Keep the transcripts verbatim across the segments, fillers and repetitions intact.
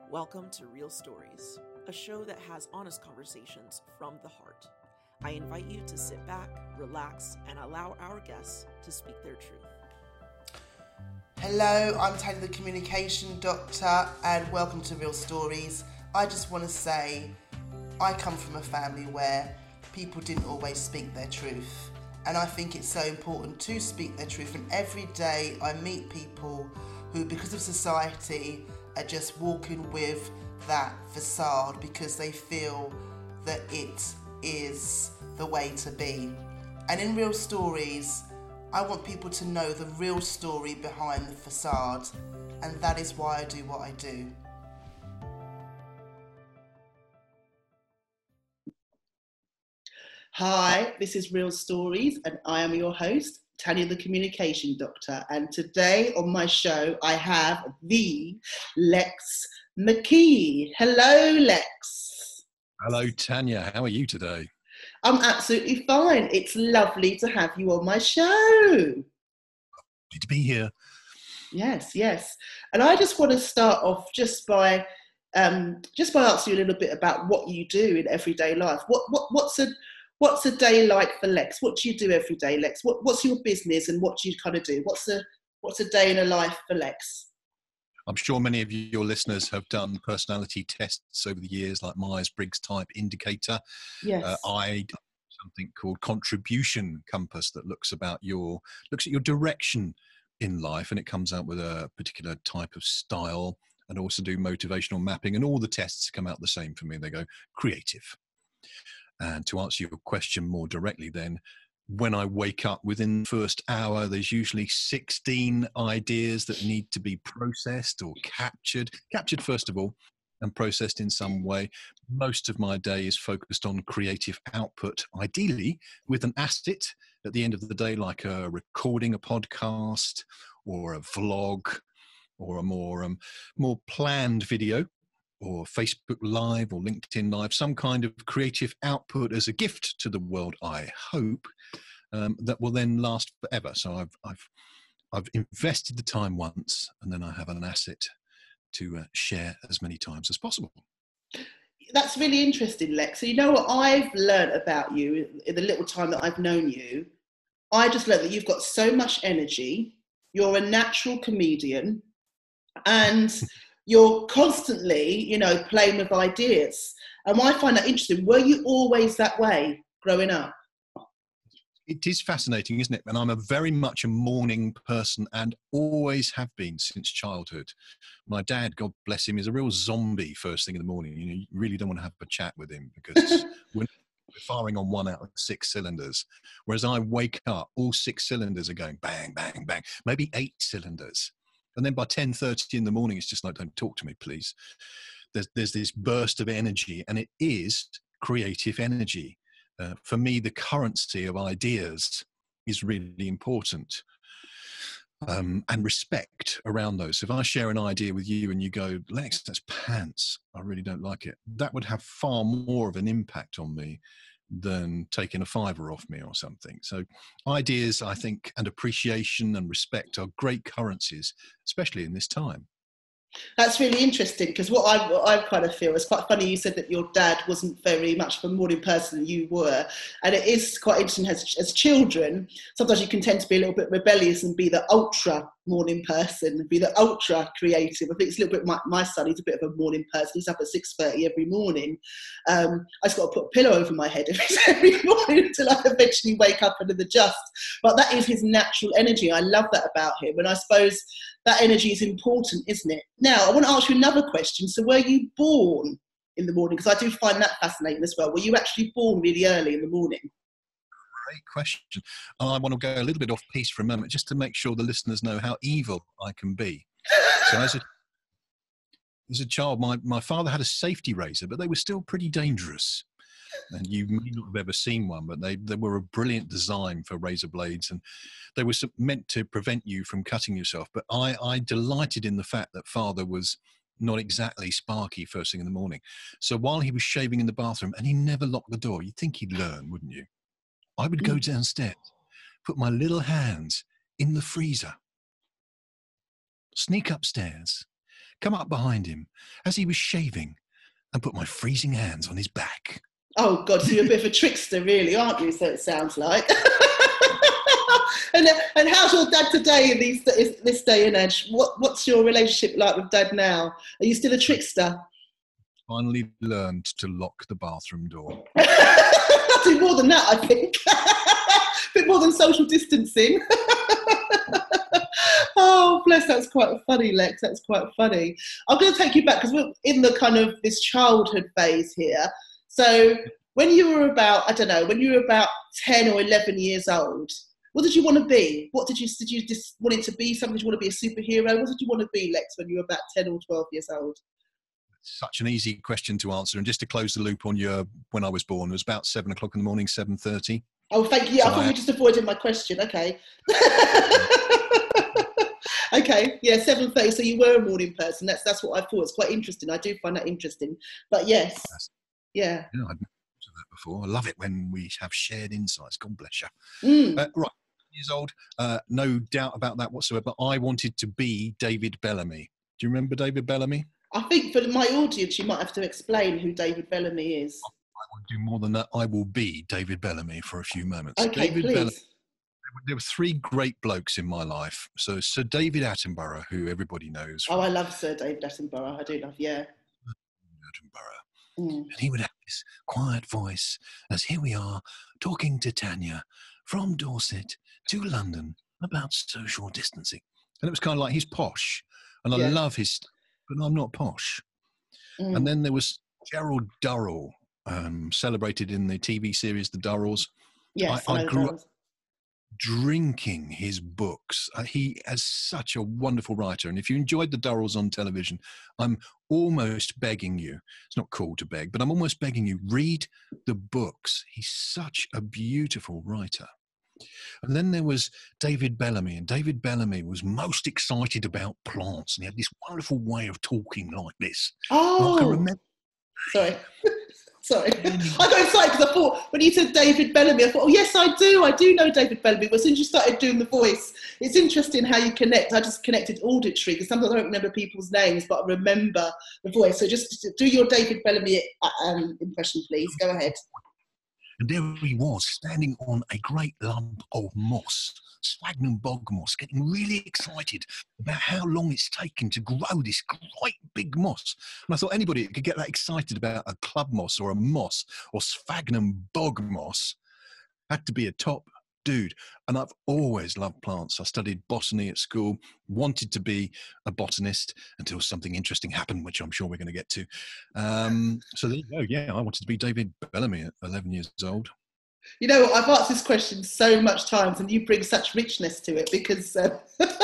Welcome to Real Stories, a show that has honest conversations from the heart. I invite you to sit back, relax, and allow our guests to speak their truth. Hello, I'm Tanya the Communication Doctor, and welcome to Real Stories. I just want to say, I come from a family where people didn't always speak their truth, and I think it's so important to speak their truth. And every day I meet people who, because of society, are just walking with that facade because they feel that it is the way to be. And in Real Stories, I want people to know the real story behind the facade, and that is why I do what I do. Hi, this is Real Stories, and I am your host, Tanya the Communication Doctor. And today on my show, I have the Lex McKee. Hello, Lex. Hello, Tanya. How are you today? I'm absolutely fine. It's lovely to have you on my show. Good to be here. Yes, yes. And I just want to start off just by um, just by asking you a little bit about what you do in everyday life. What what what's a What's a day like for Lex? What do you do every day, Lex? What, what's your business and what do you kind of do? What's a what's a day in a life for Lex? I'm sure many of your listeners have done personality tests over the years, like Myers-Briggs type indicator. Yes. Uh, I do something called contribution compass that looks about your looks at your direction in life, and it comes out with a particular type of style. And also do motivational mapping, and all the tests come out the same for me. They go creative. And to answer your question more directly then, when I wake up within the first hour, there's usually sixteen ideas that need to be processed or captured. Captured first of all and processed in some way. Most of my day is focused on creative output, ideally with an asset at the end of the day, like a recording a podcast or a vlog or a more, um, more planned video, or Facebook Live or LinkedIn Live, some kind of creative output as a gift to the world, I hope, um, that will then last forever. So I've, I've, I've invested the time once, and then I have an asset to uh, share as many times as possible. That's really interesting, Lex. So you know what I've learned about you in the little time that I've known you? I just learned that you've got so much energy, you're a natural comedian, and you're constantly, you know, playing with ideas. And I find that interesting. Were you always that way growing up? It is fascinating, isn't it? And I'm a very much a morning person and always have been since childhood. My dad, God bless him, is a real zombie first thing in the morning. You know, you really don't want to have a chat with him because we're firing on one out of six cylinders. Whereas I wake up, all six cylinders are going bang, bang, bang, maybe eight cylinders. And then by ten thirty in the morning, it's just like, don't talk to me, please. There's, there's this burst of energy, and it is creative energy. Uh, for me, the currency of ideas is really important. Um, and respect around those. So if I share an idea with you and you go, Lex, that's pants, I really don't like it, that would have far more of an impact on me than taking a fiver off me or something. So ideas, I think, and appreciation and respect are great currencies, especially in this time. That's really interesting, because what I, what I kind of feel is quite funny. You said that your dad wasn't very much of a morning person, you were. And it is quite interesting as, as children, sometimes you can tend to be a little bit rebellious and be the ultra morning person, be the ultra creative. I think it's a little bit, my, my son, he's a bit of a morning person. He's up at six thirty every morning. Um, I just got to put a pillow over my head every, every morning until I eventually wake up and adjust. But that is his natural energy. I love that about him. And I suppose that energy is important, isn't it? Now, I want to ask you another question. So were you born in the morning? Because I do find that fascinating as well. Were you actually born really early in the morning? Great question. And I want to go a little bit off piece for a moment, just to make sure the listeners know how evil I can be. So as a, as a child, my, my father had a safety razor, but they were still pretty dangerous. And you may not have ever seen one, but they, they were a brilliant design for razor blades, and they were meant to prevent you from cutting yourself. But I, I delighted in the fact that father was not exactly sparky first thing in the morning. So while he was shaving in the bathroom, and he never locked the door, you'd think he'd learn, wouldn't you? I would go downstairs, put my little hands in the freezer, sneak upstairs, come up behind him as he was shaving and put my freezing hands on his back. Oh, God, so you're a bit of a trickster, really, aren't you? So it sounds like. and and how's your dad today in these this day and age? What What's your relationship like with Dad now? Are you still a trickster? Finally learned to lock the bathroom door. I do more than that, I think. A bit more than social distancing. Oh, bless, that's quite funny, Lex. That's quite funny. I'm going to take you back because we're in the kind of this childhood phase here. So when you were about, I don't know, when you were about ten or eleven years old, what did you want to be? What did you, did you just want it to be? Something? Did you want to be a superhero? What did you want to be, Lex, when you were about ten or twelve years old? Such an easy question to answer. And just to close the loop on your, when I was born, it was about seven o'clock in the morning, seven thirty. Oh, thank you. So I thought I, you were just avoiding my question. Okay. Okay, yeah, seven thirty. So you were a morning person. That's that's what I thought. It's quite interesting. I do find that interesting. But yes, yes. yeah. Yeah, I'd never heard of that before. I love it when we have shared insights. God bless you. Mm. Uh, right, years old, uh, no doubt about that whatsoever. I wanted to be David Bellamy. Do you remember David Bellamy? I think for my audience, you might have to explain who David Bellamy is. I will do more than that. I will be David Bellamy for a few moments. Okay, David please. Bellamy. There were three great blokes in my life. So Sir David Attenborough, who everybody knows. Oh, I love Sir David Attenborough. I do love, yeah. Attenborough. Mm. And he would have this quiet voice as here we are talking to Tanya from Dorset to London about social distancing. And it was kind of like he's posh. And I Yeah. love his stuff, but I'm not posh. Mm. And then there was Gerald Durrell, um, celebrated in the T V series The Durrells. Yes, I, I know grew that. up drinking his books. Uh, he is such a wonderful writer. And if you enjoyed The Durrells on television, I'm almost begging you, it's not cool to beg, but I'm almost begging you, read the books. He's such a beautiful writer. And then there was David Bellamy, and David Bellamy was most excited about plants, and he had this wonderful way of talking like this. And I can Oh, remember. sorry. Sorry. I got excited because I thought, when you said David Bellamy, I thought, oh, yes, I do. I do know David Bellamy. But as soon as you started doing the voice, it's interesting how you connect. I just connected auditory because sometimes I don't remember people's names, but I remember the voice. So just do your David Bellamy um, impression, please. Go ahead. And there he was, standing on a great lump of moss, sphagnum bog moss, getting really excited about how long it's taken to grow this great big moss. And I thought anybody that could get that excited about a club moss or a moss or sphagnum bog moss had to be a top dude. And I've always loved plants. I studied botany at school, wanted to be a botanist until something interesting happened, which I'm sure we're going to get to. Um, so there you go. Yeah, I wanted to be David Bellamy at eleven years old. You know, I've asked this question so much times and you bring such richness to it because uh,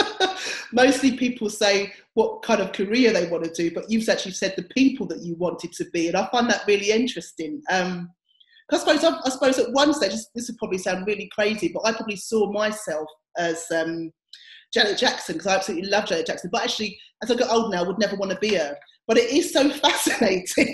mostly people say what kind of career they want to do, but you've actually said the people that you wanted to be. And I find that really interesting. Um, I suppose, I suppose at one stage, this would probably sound really crazy, but I probably saw myself as um, Janet Jackson because I absolutely love Janet Jackson. But actually, as I got older now, I would never want to be her. But it is so fascinating.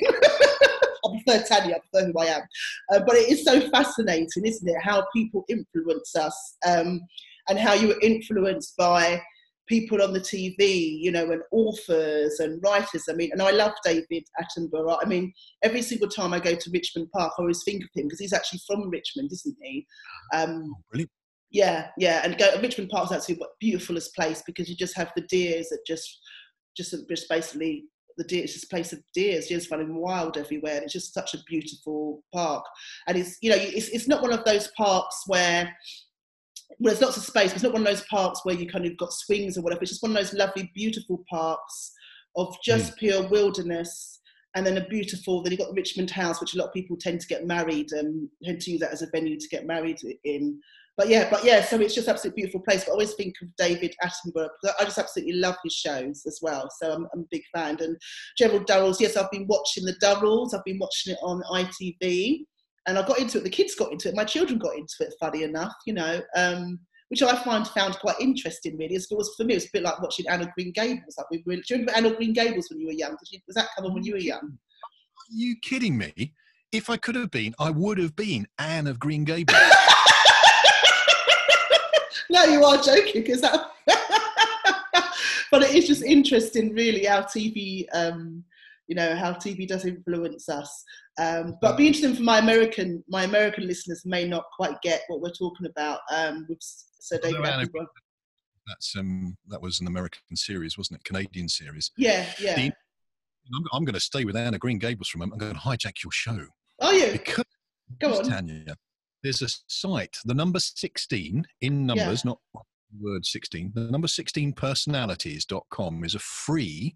I prefer Tanya, I prefer who I am. Uh, but it is so fascinating, isn't it, how people influence us um, and how you were influenced by people on the T V, you know, and authors and writers. I mean, and I love David Attenborough. I mean, every single time I go to Richmond Park, I always think of him because he's actually from Richmond, isn't he? Um, Oh, brilliant. yeah, yeah. And go, Richmond Park is actually the beautifulest place because you just have the deers that just, just, just basically, the deer, it's just a place of deers, deers running wild everywhere. And it's just such a beautiful park. And it's, you know, it's, it's not one of those parks where, well, there's lots of space, but it's not one of those parks where you kind of got swings or whatever. It's just one of those lovely, beautiful parks of just mm. pure wilderness. And then a beautiful, then you've got the Richmond House, which a lot of people tend to get married and tend to use that as a venue to get married in. But yeah, but yeah, so it's just absolutely beautiful place. But I always think of David Attenborough because I just absolutely love his shows as well. So I'm, I'm a big fan. And Gerald Durrells, yes, I've been watching the Durrells. I've been watching it on I T V. And I got into it, the kids got into it, my children got into it, funny enough, you know, um, which I find found quite interesting, really. It was, for me, it was a bit like watching Anne of Green Gables. Like we were, do you remember Anne of Green Gables when you were young? Did you, was that come on when you were young? Are you kidding me? If I could have been, I would have been Anne of Green Gables. No, you are joking, because that... But it is just interesting, really, how T V, um, you know, how T V does influence us. Um, but it'd be interesting for my American, my American listeners may not quite get what we're talking about um, with Sir David Attenborough. That's um, that was an American series, wasn't it? Canadian series. Yeah, yeah. The, I'm, I'm going to stay with Anne of Green Gables for a moment. I'm going to hijack your show. Are you? Because, Go on. Tanya, there's a site, the number sixteen in numbers, Yeah. not word sixteen, the number sixteen personalities dot com is a free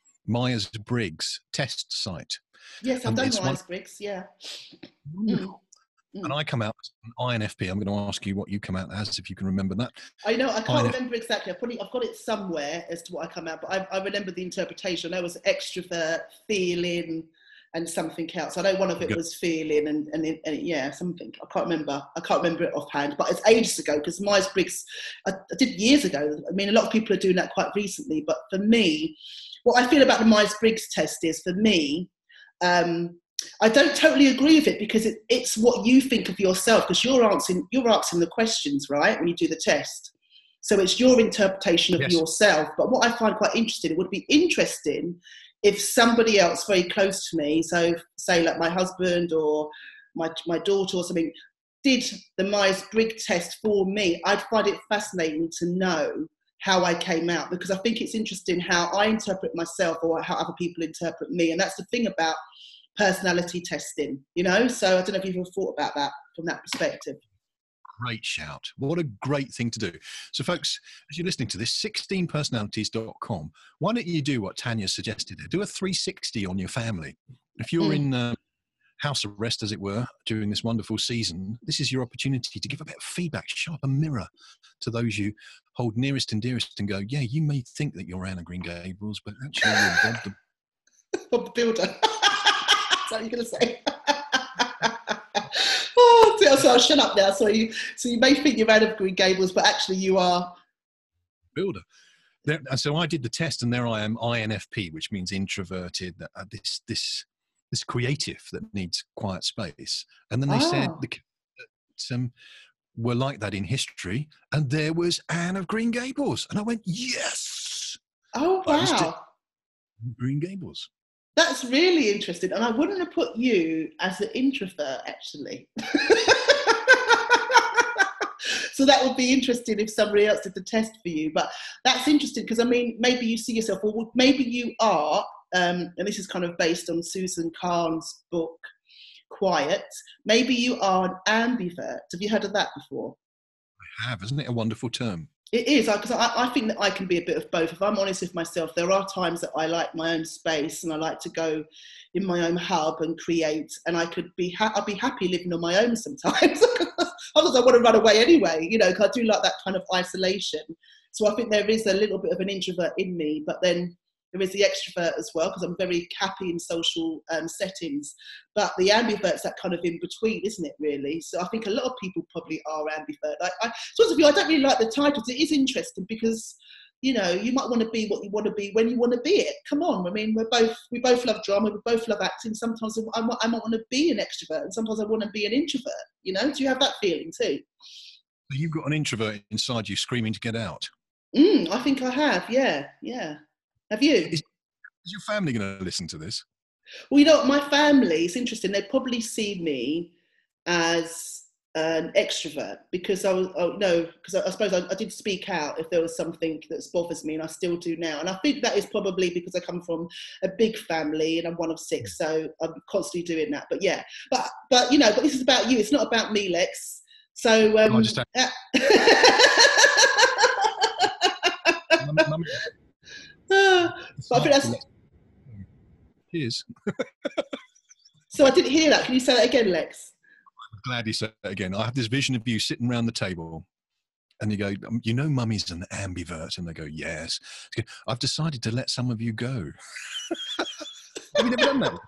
Myers-Briggs test site. Yes, I've And done it's one- Myers-Briggs, yeah. Wonderful. Mm. And I come out as an I N F P. I'm going to ask you what you come out as, if you can remember that. I know, I can't I N F P. remember exactly. I've, probably, I've got it somewhere as to what I come out, but I, I remember the interpretation. I know it was extrovert, feeling, and something else. I know one of it Good. was feeling and, and, and yeah, something. I can't remember. I can't remember it offhand, but it's ages ago because Myers-Briggs, I, I did years ago. I mean, a lot of people are doing that quite recently, but for me, what I feel about the Myers-Briggs test is, for me, um, I don't totally agree with it because it, it's what you think of yourself, because you're answering, you're answering the questions, right, when you do the test. So it's your interpretation of Yes. yourself. But what I find quite interesting, it would be interesting if somebody else very close to me, so say like my husband or my, my daughter or something, did the Myers-Briggs test for me. I'd find it fascinating to know how I came out, because I think it's interesting how I interpret myself or how other people interpret me. And that's the thing about personality testing, you know? So I don't know if you've ever thought about that from that perspective. Great shout. What a great thing to do. So, folks, as you're listening to this, sixteen personalities dot com, why don't you do what Tanya suggested? Do a three sixty on your family. If you're Mm. in uh, house arrest, as it were, during this wonderful season, this is your opportunity to give a bit of feedback, show up a mirror to those you hold nearest and dearest and go, yeah, you may think that you're Anne of Green Gables, but actually you're Bob the Bob the Builder. Is that what you're going to say? Oh, dear. So I'll shut up now. So you, so you may think you're Anne of Green Gables, but actually you are... Builder. There, and so I did the test, and there I am, I N F P, which means introverted, uh, this this this creative that needs quiet space. And then they said Oh. the kids that, um, were like that in history, and there was Anne of Green Gables, and I went, yes, Oh, I was wow. Green Gables. That's really interesting. And I wouldn't have put you as an introvert, actually. So that would be interesting if somebody else did the test for you. But that's interesting because, I mean, maybe you see yourself, or maybe you are, um, and this is kind of based on Susan Kahn's book, Quiet, maybe you are an ambivert. Have you heard of that before? I have, isn't it a wonderful term? It is, because I, I think that I can be a bit of both. If I'm honest with myself, there are times that I like my own space and I like to go in my own hub and create, and I could be, ha- I'd be happy living on my own sometimes. Otherwise, I want to run away anyway, you know, because I do like that kind of isolation. So I think there is a little bit of an introvert in me, but then there is the extrovert as well, because I'm very happy in social um, settings. But the ambivert's that kind of in between, isn't it, really? So I think a lot of people probably are ambivert. I, I, sort of you, I don't really like the titles. It is interesting because, you know, you might want to be what you want to be when you want to be it. Come on, I mean, we're both we both love drama, we both love acting. Sometimes I, I, I might want to be an extrovert, and sometimes I want to be an introvert. You know, do you have that feeling too? So you've got an introvert inside you screaming to get out. Mm, I think I have. Yeah, yeah. Have you? Is, is your family going to listen to this? Well, you know, my family, it's interesting, they probably see me as an extrovert because I was, oh, no, because I, I suppose I, I did speak out if there was something that bothers me, and I still do now. And I think that is probably because I come from a big family and I'm one of six, so I'm constantly doing that. But yeah, but, but you know, but this is about you. It's not about me, Lex. So, um, I just have- uh, Mum- mum- but I think that's, Cheers. so I didn't hear that. Can you say that again, Lex? I'm glad you said that again. I have this vision of you sitting around the table and you go, um, you know, mummy's an ambivert. And they go, yes. I've decided to let some of you go. Have you never done that?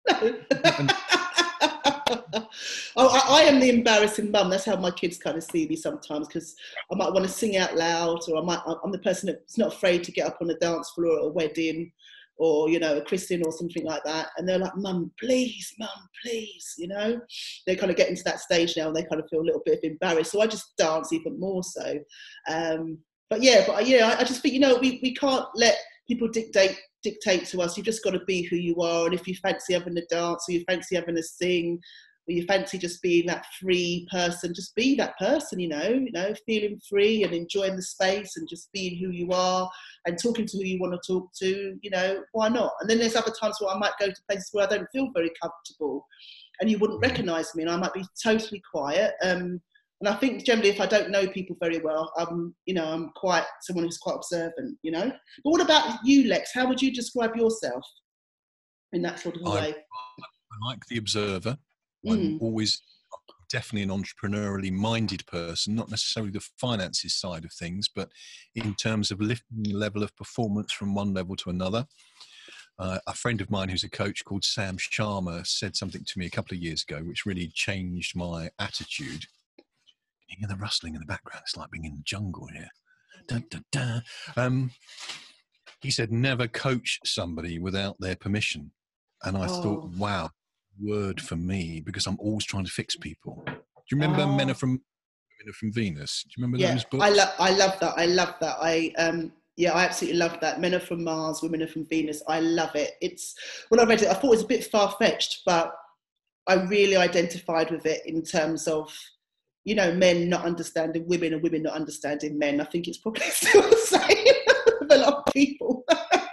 Oh, I, I am the embarrassing mum. That's how my kids kind of see me sometimes, because I might want to sing out loud, or I might, I'm the person that's not afraid to get up on the dance floor at a wedding or, you know, a christening or something like that. And they're like, mum, please, mum, please, you know. They kind of get into that stage now and they kind of feel a little bit embarrassed. So I just dance even more so. Um, but yeah, but yeah, I, I just think, you know, we, we can't let people dictate dictate to us. You've just got to be who you are. And if you fancy having a dance, or you fancy having a sing, or you fancy just being that free person, just be that person, you know, you know, feeling free and enjoying the space and just being who you are and talking to who you want to talk to, you know, why not? And then there's other times where I might go to places where I don't feel very comfortable and you wouldn't recognise me and I might be totally quiet. Um, and I think generally if I don't know people very well, I'm, you know, I'm quite someone who's quite observant, you know. But what about you, Lex? How would you describe yourself in that sort of I, way? I like the observer. I'm Mm. always definitely an entrepreneurially minded person, not necessarily the finances side of things, but in terms of lifting the level of performance from one level to another. Uh, a friend of mine who's a coach called Sam Sharma said something to me a couple of years ago, which really changed my attitude. You hear the rustling in the background. It's like being in the jungle here. Dun, dun, dun. Um, he said, never coach somebody without their permission. And I Oh. thought, wow, word for me, because I'm always trying to fix people. Do you remember Oh. Men Are From Men Are From Venus? Do you remember Yeah, those books? I love, I love that. I love that. I um, yeah, I absolutely love that. Men Are From Mars, Women Are From Venus. I love it. It's when I read it, I thought it was a bit far fetched, but I really identified with it in terms of, you know, men not understanding women and women not understanding men. I think it's probably still the same with a lot of people.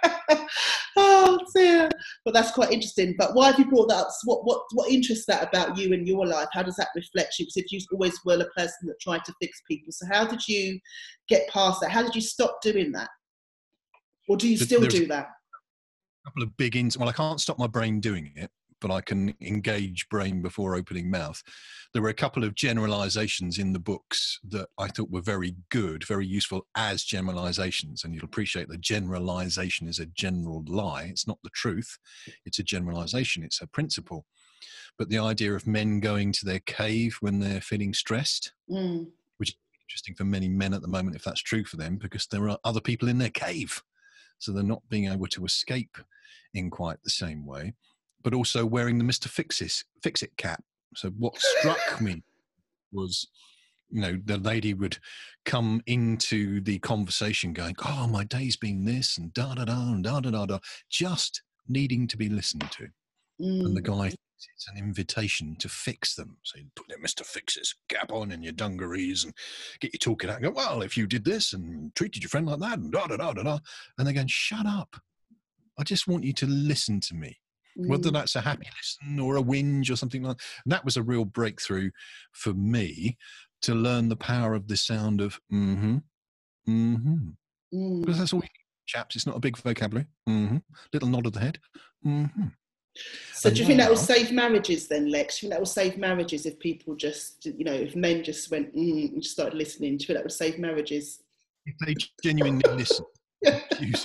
Oh dear. But that's quite interesting. But why have you brought that up? What what what interests that about you and your life? How does that reflect you? Because if you always were a person that tried to fix people, so how did you get past that? How did you stop doing that? Or do you still There's do that? a couple of big ins. Well, I can't stop my brain doing it, but I can engage brain before opening mouth. There were a couple of generalizations in the books that I thought were very good, very useful as generalizations. And you'll appreciate that generalization is a general lie. It's not the truth. It's a generalization. It's a principle. But the idea of men going to their cave when they're feeling stressed, Mm. which is interesting for many men at the moment, if that's true for them, because there are other people in their cave. So they're not being able to escape in quite the same way. But also wearing the Mister Fixes, Fix-It cap. So what struck me was, you know, the lady would come into the conversation going, oh, my day's been this and da-da-da and da-da-da-da, just needing to be listened to. Mm. And the guy thinks it's an invitation to fix them. So you put their Mister Fixes cap on and your dungarees and get you talking out and go, well, if you did this and treated your friend like that and da-da-da-da-da. And they're going, shut up. I just want you to listen to me. Whether that's a happy listen or a whinge or something like that. And that was a real breakthrough for me to learn the power of the sound of mm-hmm, mm-hmm. Mm. Because that's all you need, chaps. It's not a big vocabulary. Mm-hmm. Little nod of the head. Mm-hmm. So And do you think that will now- save marriages then, Lex? Do you think that will save marriages if people just, you know, if men just went mm, and just started listening? Do you think that would save marriages? If they genuinely listen. Use-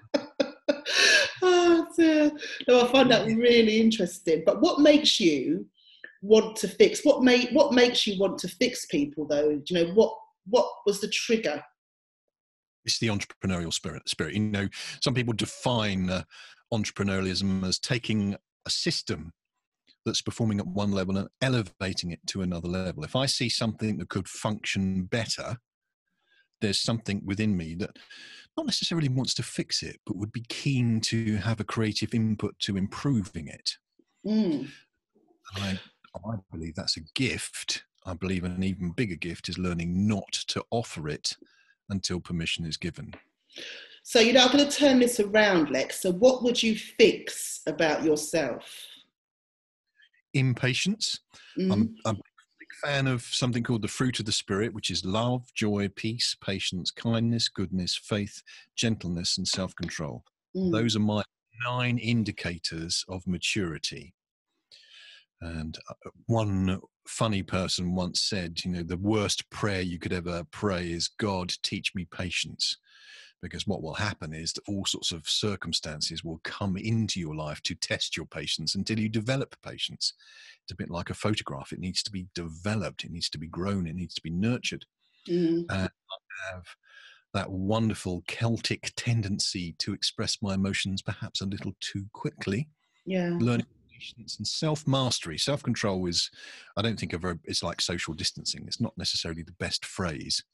Oh dear. No, I find that really interesting. But what makes you want to fix? What make what makes you want to fix people though? Do you know what what was the trigger? It's the entrepreneurial spirit. Spirit. You know, some people define uh, entrepreneurialism as taking a system that's performing at one level and elevating it to another level. If I see something that could function better, there's something within me that not necessarily wants to fix it, but would be keen to have a creative input to improving it. Mm. And I, I believe that's a gift. I believe an even bigger gift is learning not to offer it until permission is given. So, you know, I'm going to turn this around, Lex. So what would you fix about yourself? Impatience. Mm. I'm, I'm a big fan of something called the fruit of the Spirit, which is love, joy, peace, patience, kindness, goodness, faith, gentleness, and self-control. Mm. Those are my nine indicators of maturity. And one funny person once said, you know, the worst prayer you could ever pray is, God, teach me patience. Because what will happen is that all sorts of circumstances will come into your life to test your patience until you develop patience. It's a bit like a photograph. It needs to be developed. It needs to be grown. It needs to be nurtured. Mm. And I have that wonderful Celtic tendency to express my emotions perhaps a little too quickly. Yeah. Learning patience and self-mastery. Self-control is, I don't think, a very, it's like social distancing. It's not necessarily the best phrase.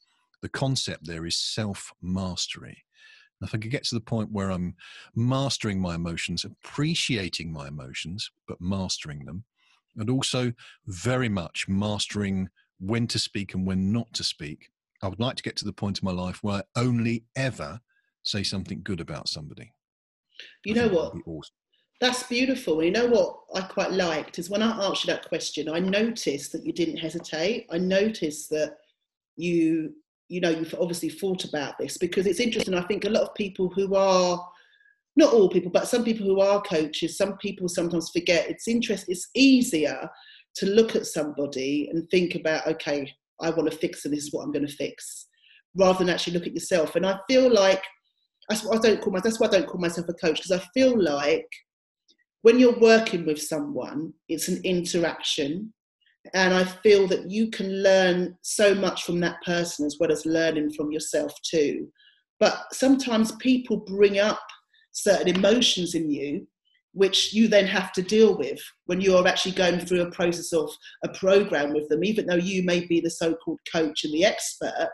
the concept there is self-mastery. And if I could get to the point where I'm mastering my emotions, appreciating my emotions, but mastering them, and also very much mastering when to speak and when not to speak, I would like to get to the point in my life where I only ever say something good about somebody. You I know think that what? would be awesome. That's beautiful. You know what I quite liked is when I asked you that question, I noticed that you didn't hesitate. I noticed that you, you know, you've obviously thought about this, because it's interesting. I think a lot of people who are, not all people, but some people who are coaches, some people sometimes forget it's interest. It's easier to look at somebody and think about, okay, I want to fix, and this is what I'm going to fix, rather than actually look at yourself. And I feel like that's what I don't call myself. That's why I don't call myself a coach, because I feel like when you're working with someone, it's an interaction. And I feel that you can learn so much from that person as well as learning from yourself too. But sometimes people bring up certain emotions in you, which you then have to deal with when you're actually going through a process of a program with them. Even though you may be the so-called coach and the expert,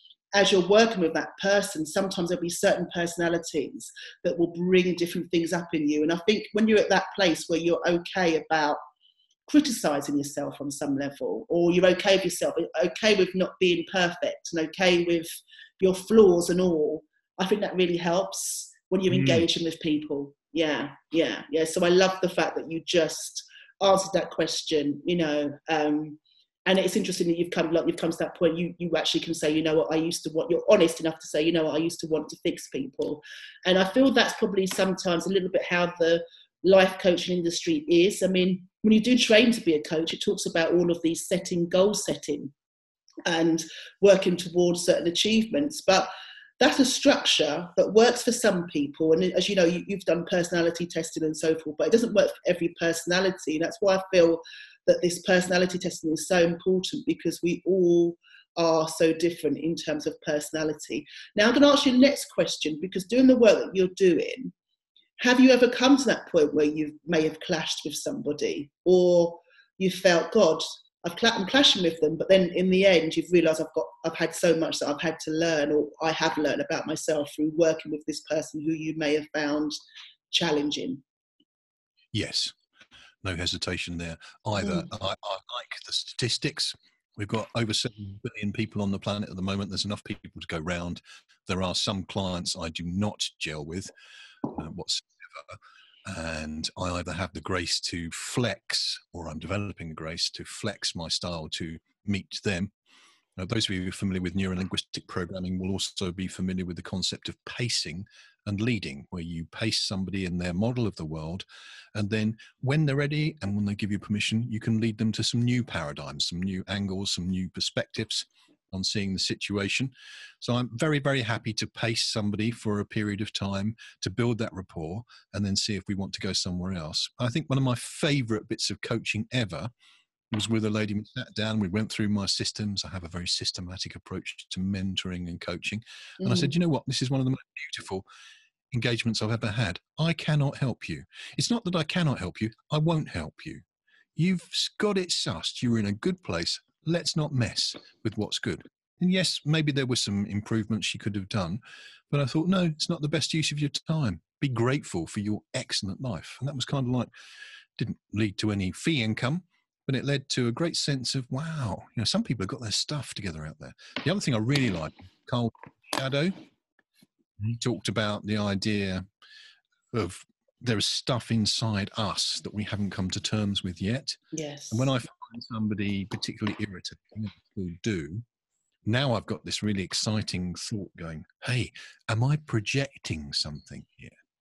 as you're working with that person, sometimes there'll be certain personalities that will bring different things up in you. And I think when you're at that place where you're okay about criticizing yourself on some level, or you're okay with yourself, okay with not being perfect, and okay with your flaws and all, I think that really helps when you're mm. engaging with people. Yeah, yeah, yeah. So I love the fact that you just answered that question, you know, um, and it's interesting that you've come, like you've come to that point. You you actually can say, you know what, I used to want. You're honest enough to say, you know what, I used to want to fix people, and I feel that's probably sometimes a little bit how the life coaching industry is. I mean, when you do train to be a coach, it talks about all of these setting, goal setting, and working towards certain achievements, but that's a structure that works for some people. And as you know, you, you've done personality testing and so forth, but it doesn't work for every personality. That's why I feel that this personality testing is so important, because we all are so different in terms of personality. Now, I'm going to ask you the next question, because doing the work that you're doing, have you ever come to that point where you may have clashed with somebody, or you felt, God, I've cl- I'm clashing with them, but then in the end, you've realised I've got, I've had so much that I've had to learn, or I have learned about myself through working with this person who you may have found challenging? Yes, no hesitation there either. Mm. I, I like the statistics. We've got over seven billion people on the planet at the moment. There's enough people to go round. There are some clients I do not gel with uh, whatsoever. And I either have the grace to flex, or I'm developing the grace to flex my style to meet them. Now, those of you who are familiar with neurolinguistic programming will also be familiar with the concept of pacing and leading, where you pace somebody in their model of the world, and then when they're ready and when they give you permission, you can lead them to some new paradigms, some new angles, some new perspectives on seeing the situation. So I'm very, very happy to pace somebody for a period of time to build that rapport, and then see if we want to go somewhere else. I think one of my favorite bits of coaching ever was with a lady. We sat down, we went through my systems. I have a very systematic approach to mentoring and coaching. And mm. I said, you know what, this is one of the most beautiful engagements I've ever had. I cannot help you. It's not that I cannot help you. I won't help you. You've got it sussed. You're in a good place. Let's not mess with what's good. And yes, maybe there were some improvements she could have done, but I thought, no, it's not the best use of your time. Be grateful for your excellent life. And that was kind of like, didn't lead to any fee income, but it led to a great sense of, wow, you know, some people have got their stuff together out there. The other thing I really like, Carl Shadow, he talked about the idea of there is stuff inside us that we haven't come to terms with yet. Yes. And when I find somebody particularly irritating, who do, now I've got this really exciting thought going, hey, am I projecting something here?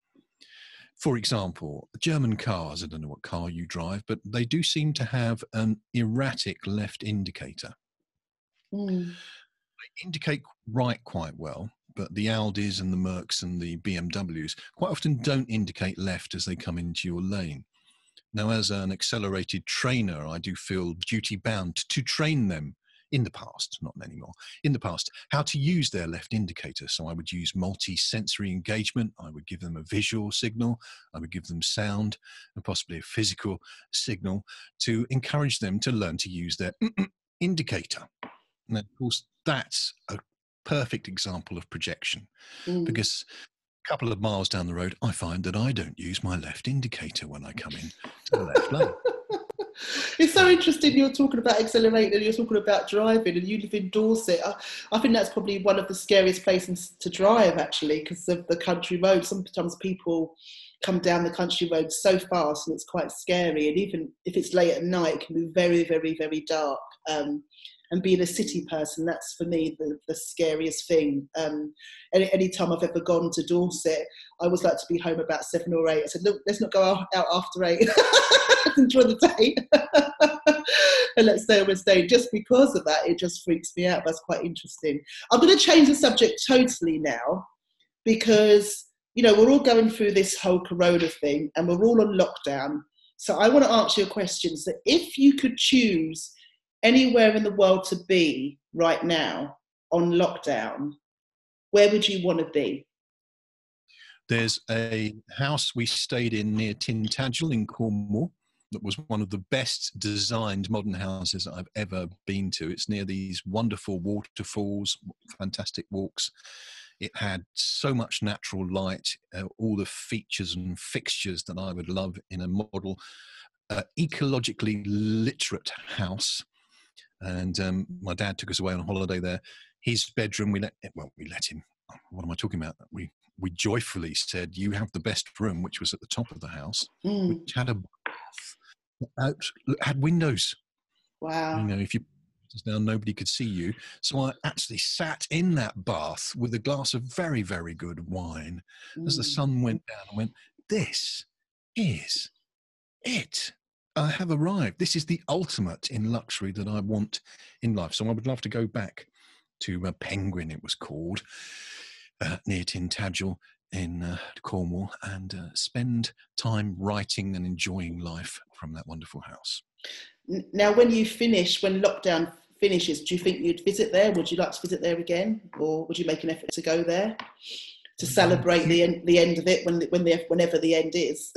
For example, German cars, I don't know what car you drive, but they do seem to have an erratic left indicator. Mm. They indicate right quite well, but the Audis and the Mercs and the B M Ws quite often don't indicate left as they come into your lane. Now, as an accelerated trainer, I do feel duty bound to train them in the past, not anymore, in the past, how to use their left indicator. So I would use multi-sensory engagement. I would give them a visual signal. I would give them sound and possibly a physical signal to encourage them to learn to use their indicator. And of course, that's a perfect example of projection, Mm. because a couple of miles down the road, I find that I don't use my left indicator when I come in to the left lane. It's so interesting you're talking about accelerating and you're talking about driving, and you live in Dorset. I, I think that's probably one of the scariest places to drive, actually, because of the country roads. Sometimes people come down the country road so fast and it's quite scary, and even if it's late at night it can be very, very, very dark. Um, and being a city person, that's for me the, the scariest thing. Um, any, any time I've ever gone to Dorset, I always like to be home about seven or eight. I said, look, let's not go out, out after eight. Enjoy the day. And let's stay on Wednesday. Just because of that, it just freaks me out. That's quite interesting. I'm going to change the subject totally now, because, you know, we're all going through this whole corona thing and we're all on lockdown. So I want to ask you a question. So if you could choose anywhere in the world to be right now on lockdown, where would you want to be? There's a house we stayed in near Tintagel in Cornwall that was one of the best designed modern houses I've ever been to. It's near these wonderful waterfalls, fantastic walks. It had so much natural light, uh, all the features and fixtures that I would love in a model, uh, ecologically literate house. And um, my dad took us away on holiday there. His bedroom, we let, well, we let him, what am I talking about? We we joyfully said, you have the best room, which was at the top of the house, Mm. which had a bath, out, had windows. Wow. You know, if you now nobody could see you. So I actually sat in that bath with a glass of very, very good wine mm. as the sun went down and went, this is it. I have arrived. This is the ultimate in luxury that I want in life. So I would love to go back to uh, Penguin, it was called, uh, near Tintagel in uh, Cornwall, and uh, spend time writing and enjoying life from that wonderful house. Now, when you finish, when lockdown finishes, do you think you'd visit there? Would you like to visit there again, or would you make an effort to go there to celebrate the end, the end of it when, when the, whenever the end is?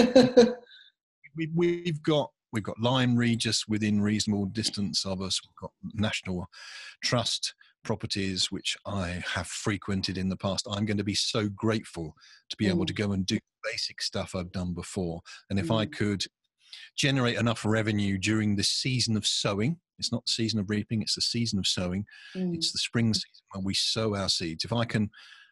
we, we've got we've got Lyme Regis within reasonable distance of us. We've got National Trust properties which I have frequented in the past. I'm going to be so grateful to be mm. able to go and do basic stuff I've done before. And if mm. I could generate enough revenue during the season of sowing, it's not the season of reaping, it's the season of sowing. Mm. It's the spring season when we sow our seeds. If I can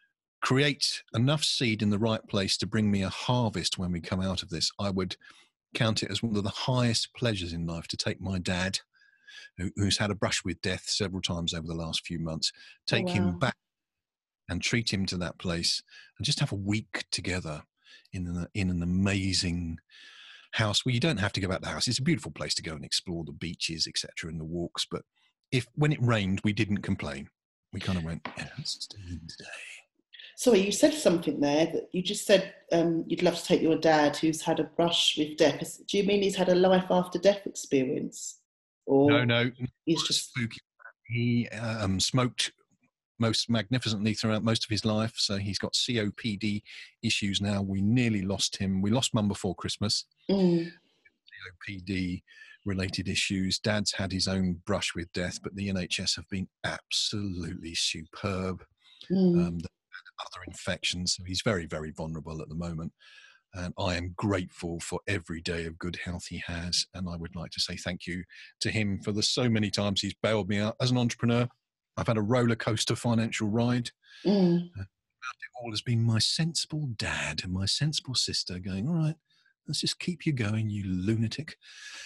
create enough seed in the right place to bring me a harvest when we come out of this, I would count it as one of the highest pleasures in life to take my dad, who, who's had a brush with death several times over the last few months, take oh, wow. him back and treat him to that place and just have a week together in an, in an amazing house where you don't have to go out the house. It's a beautiful place to go and explore the beaches, et cetera, and the walks. But if when it rained, we didn't complain. We kind of went, yeah, let's stay in today. Sorry, you said something there that you just said um, you'd love to take your dad who's had a brush with death. Do you mean he's had a life after death experience? Or no, no. He's just spooky. He um, smoked most magnificently throughout most of his life. So he's got C O P D issues now. We nearly lost him. We lost Mum before Christmas. Mm. C O P D related issues. Dad's had his own brush with death, but the N H S have been absolutely superb. Mm. Um, other infections. So he's very, very vulnerable at the moment. And I am grateful for every day of good health he has. And I would like to say thank you to him for the so many times he's bailed me out. As an entrepreneur, I've had a roller coaster financial ride. Mm. Uh, it all has been my sensible dad and my sensible sister going, all right, let's just keep you going, you lunatic.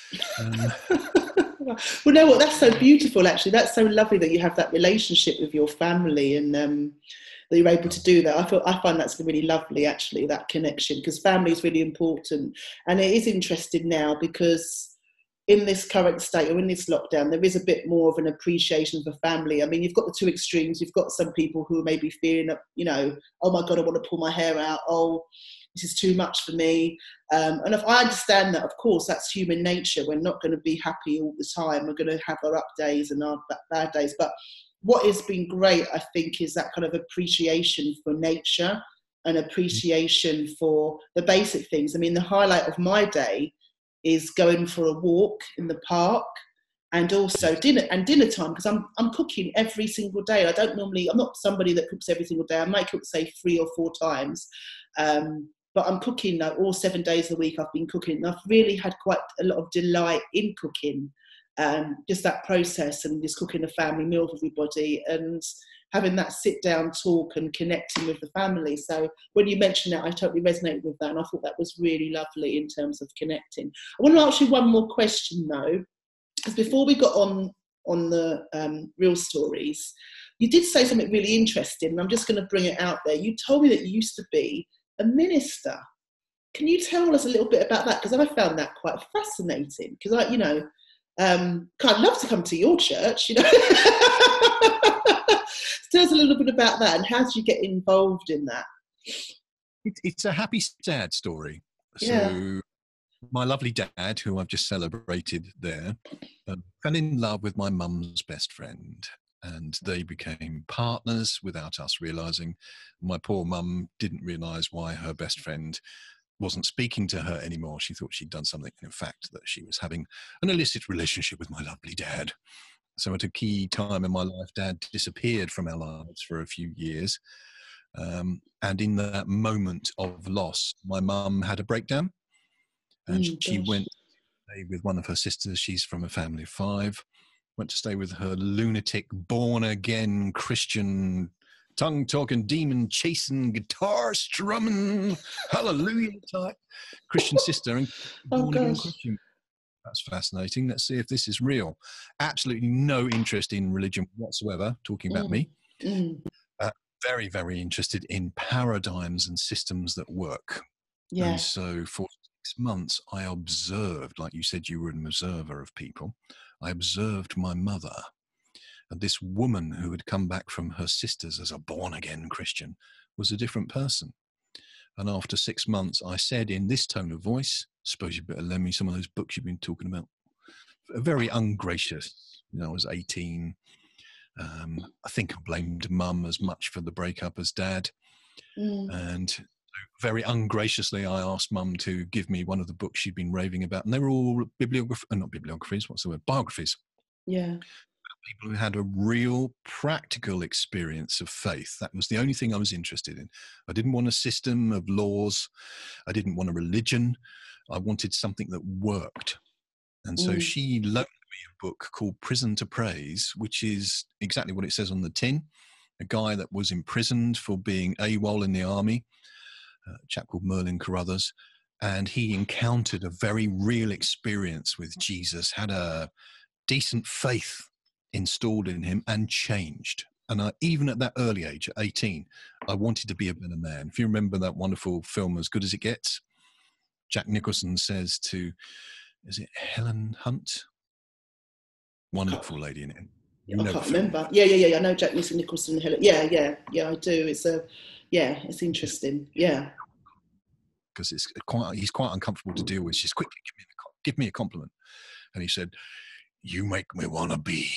Um, well, you know what? That's so beautiful, actually. That's so lovely that you have that relationship with your family and um, that you're able to do that. I feel I find that's really lovely, actually, that connection, because family is really important. And it is interesting now because in this current state or in this lockdown, there is a bit more of an appreciation for family. I mean, you've got the two extremes. You've got some people who may be feeling, you know, oh my God, I want to pull my hair out. Oh, this is too much for me. Um, and if I understand that, of course, that's human nature. We're not going to be happy all the time. We're going to have our up days and our bad days. But what has been great, I think, is that kind of appreciation for nature and appreciation for the basic things. I mean, the highlight of my day is going for a walk in the park and also dinner and dinner time, because I'm I'm cooking every single day. I don't normally, I'm not somebody that cooks every single day. I might cook, say, three or four times, um, but I'm cooking like, all seven days a week. I've been cooking, and I've really had quite a lot of delight in cooking, um, just that process and just cooking a family meal for everybody and having that sit down talk and connecting with the family. So when you mentioned that, I totally resonated with that, and I thought that was really lovely in terms of connecting. I want to ask you one more question though, because before we got on on the um, Real Stories, you did say something really interesting, and I'm just going to bring it out there. You told me that you used to be a minister. Can you tell us a little bit about that? Because I found that quite fascinating. Because I, you know, um, I'd love to come to your church. You know, tell us a little bit about that, and how did you get involved in that? It, it's a happy, sad story. Yeah. So my lovely dad, who I've just celebrated there, um, fell in love with my mum's best friend, and they became partners without us realising. My poor mum didn't realise why her best friend wasn't speaking to her anymore. She thought she'd done something, in fact, that she was having an illicit relationship with my lovely dad. So at a key time in my life, Dad disappeared from our lives for a few years. Um, and in that moment of loss, my mum had a breakdown. And Mm, she gosh. went to stay with one of her sisters. She's from a family of five. Went to stay with her lunatic, born-again Christian, tongue-talking, demon-chasing, guitar-strumming, hallelujah type Christian sister. And Oh, born-again gosh. Christian. That's fascinating. Let's see if this is real. Absolutely no interest in religion whatsoever, talking about Mm, me. mm, Uh, very, very interested in paradigms and systems that work. yeah. And so for six months, I observed, like you said, you were an observer of people. I observed my mother. And this woman who had come back from her sisters as a born-again Christian was a different person. And after six months, I said in this tone of voice, suppose you better lend me some of those books you've been talking about. Very ungracious. You know, I was eighteen. Um, I think I blamed mum as much for the breakup as dad. Mm, And very ungraciously, I asked mum to give me one of the books she'd been raving about. And they were all bibliography, uh, not bibliographies, what's the word? Biographies. yeah. People who had a real practical experience of faith. That was the only thing I was interested in. I didn't want a system of laws. I didn't want a religion. I wanted something that worked. And so Mm, she loaned me a book called Prison to Praise, which is exactly what it says on the tin. A guy that was imprisoned for being AWOL in the army, a chap called Merlin Carruthers, and he encountered a very real experience with Jesus, had a decent faith installed in him and changed. And I, even at that early age, at eighteen, I wanted to be a better man. If you remember that wonderful film, As Good As It Gets, Jack Nicholson says to, is it Helen Hunt? Wonderful lady in it. You I know can't the film. remember. Yeah, yeah, yeah. I know Jack Nicholson. Helen. Yeah, yeah, yeah. I do. It's a, yeah. It's interesting. Yeah. Because it's quite, he's quite uncomfortable to deal with. She's quickly, give me, a, give me a compliment. And he said, you make me want to be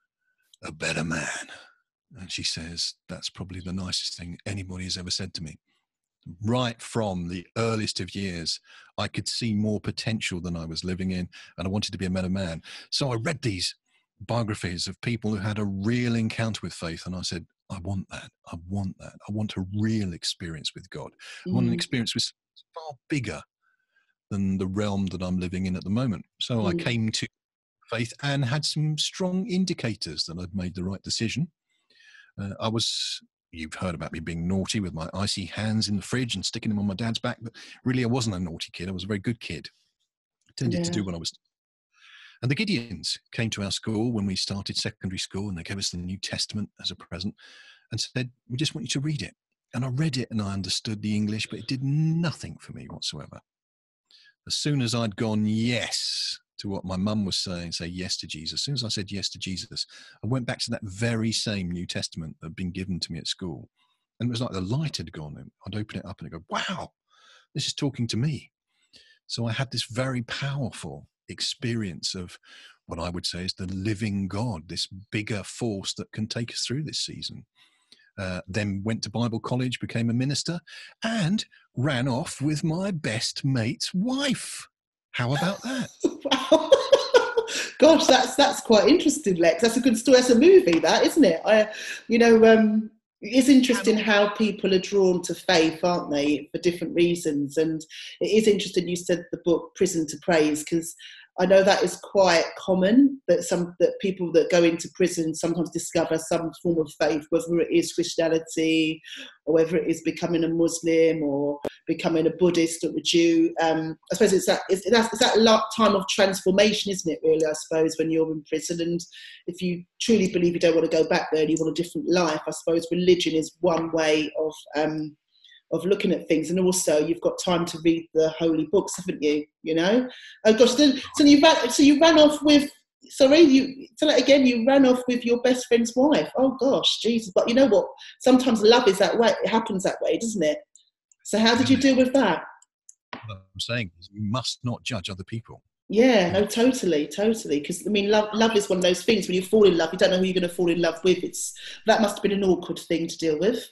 a better man. And she says, that's probably the nicest thing anybody has ever said to me. Right from the earliest of years, I could see more potential than I was living in, and I wanted to be a better man. So I read these biographies of people who had a real encounter with faith, and I said, I want that. I want that. I want a real experience with God. I want an Mm, experience with far bigger than the realm that I'm living in at the moment. So I mm, came to faith and had some strong indicators that I'd made the right decision. Uh, I was, you've heard about me being naughty with my icy hands in the fridge and sticking them on my dad's back, but really I wasn't a naughty kid. I was a very good kid. I tended yeah. to do what I was. And the Gideons came to our school when we started secondary school, and they gave us the New Testament as a present and said, we just want you to read it. And I read it and I understood the English, but it did nothing for me whatsoever. As soon as I'd gone yes to what my mum was saying, say yes to Jesus, as soon as I said yes to Jesus, I went back to that very same New Testament that had been given to me at school. And it was like the light had gone. And I'd open it up and I'd go, wow, this is talking to me. So I had this very powerful experience of what I would say is the living God, this bigger force that can take us through this season. Uh, then went to Bible college, became a minister, and ran off with my best mate's wife. How about that? Wow. Gosh, that's that's quite interesting, Lex. That's a good story. That's a movie, that, isn't it? I, you know, um, it's interesting how people are drawn to faith, aren't they, for different reasons. And it is interesting you said the book Prison to Praise, because I know that is quite common, that some that people that go into prison sometimes discover some form of faith, whether it is Christianity or whether it is becoming a Muslim or becoming a Buddhist or a Jew. Um, I suppose it's that it's, it's that lot time of transformation, isn't it, really, I suppose, when you're in prison. And if you truly believe you don't want to go back there and you want a different life, I suppose religion is one way of um, of looking at things. And also you've got time to read the holy books, haven't you? You know? Oh gosh, then, so you ran, so you ran off with, sorry, you, tell it again, you ran off with your best friend's wife. Oh gosh, Jesus. But you know what? Sometimes love is that way, it happens that way, doesn't it? So how did you deal with that? What I'm saying is you must not judge other people. Yeah, no, totally, totally. Because I mean, love, love is one of those things. When you fall in love, you don't know who you're going to fall in love with. It's that must have been an awkward thing to deal with.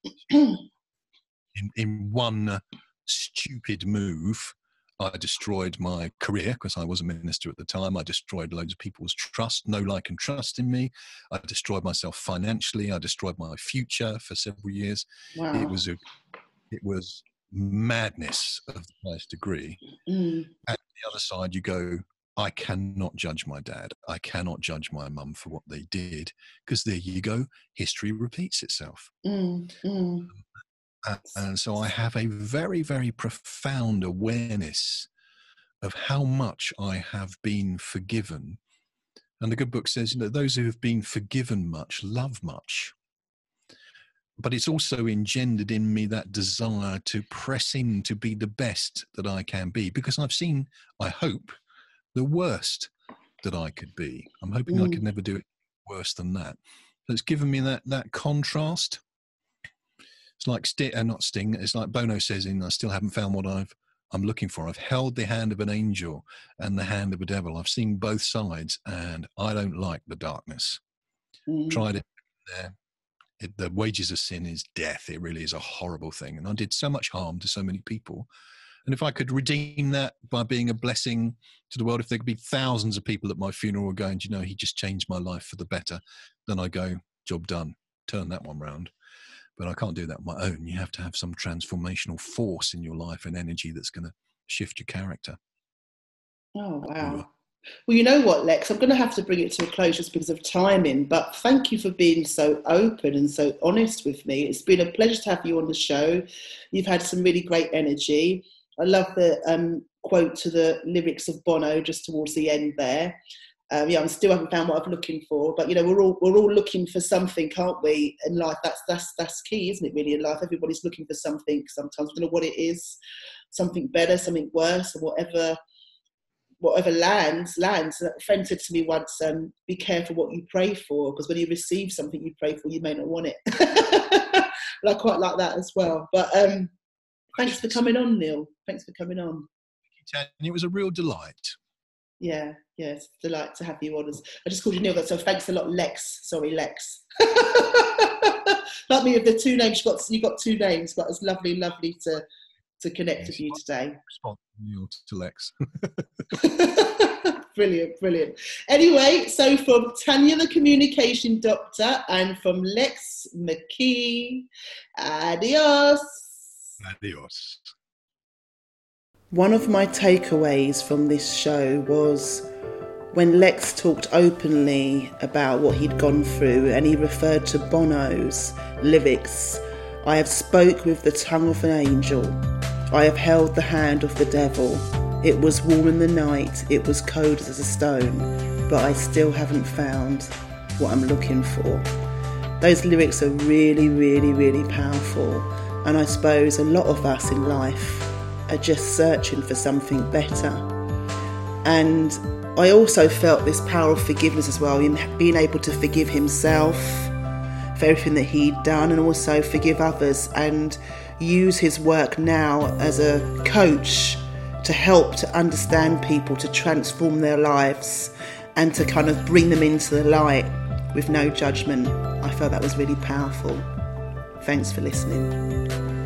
In, in one stupid move, I destroyed my career because I was a minister at the time. I destroyed loads of people's trust, no like and trust in me. I destroyed myself financially. I destroyed my future for several years. Wow. It was a, it was madness of the highest degree. Mm. And on the other side, you go, I cannot judge my dad. I cannot judge my mum for what they did, because there you go. History repeats itself. Mm. Mm. Uh, and so I have a very, very profound awareness of how much I have been forgiven. And the good book says, you know, those who have been forgiven much love much. But it's also engendered in me that desire to press in to be the best that I can be, because I've seen, I hope, the worst that I could be. I'm hoping mm. I could never do it worse than that. So it's given me that that contrast. It's like Sting, uh, not Sting. It's like Bono says in "I Still Haven't Found What I've I'm Looking For." I've held the hand of an angel and the hand of a devil. I've seen both sides, and I don't like the darkness. Mm. Tried it there. It, the wages of sin is death. It really is a horrible thing, and I did so much harm to so many people. And if I could redeem that by being a blessing to the world, if there could be thousands of people at my funeral going, "Do you know, he just changed my life for the better," then I go, job done. Turn that one round. But I can't do that on my own. You have to have some transformational force in your life and energy that's going to shift your character. Oh, wow. Well, you know what, Lex? I'm going to have to bring it to a close just because of timing, but thank you for being so open and so honest with me. It's been a pleasure to have you on the show. You've had some really great energy. I love the um, quote to the lyrics of Bono just towards the end there. Um, yeah, I still haven't found what I'm looking for, but you know, we're all we're all looking for something, aren't we? In life, that's that's that's key, isn't it? Really, in life, everybody's looking for something. Sometimes we don't know what it is, something better, something worse, or whatever. Whatever lands, lands. A friend said to me once, um, "Be careful what you pray for, because when you receive something you pray for, you may not want it." And I quite like that as well. But um, thanks for coming on, Neil. Thanks for coming on. Thank you, Tanya. It was a real delight. Yeah, yes, delight to have you on. I just called you Neil, so thanks a lot, Lex. Sorry, Lex. Like me with the two names, you got you got two names, but it's lovely, lovely to to connect yes, with you today. Respond Neil to Lex. Brilliant, brilliant. Anyway, so from Tanya, the communication doctor, and from Lex McKee, adios. Adios. One of my takeaways from this show was when Lex talked openly about what he'd gone through, and he referred to Bono's lyrics. I have spoke with the tongue of an angel. I have held the hand of the devil. It was warm in the night. It was cold as a stone, but I still haven't found what I'm looking for. Those lyrics are really, really, really powerful. And I suppose a lot of us in life are just searching for something better. And I also felt this power of forgiveness as well, in being able to forgive himself for everything that he'd done, and also forgive others, and use his work now as a coach to help to understand people, to transform their lives, and to kind of bring them into the light with no judgment. I felt that was really powerful. Thanks for listening.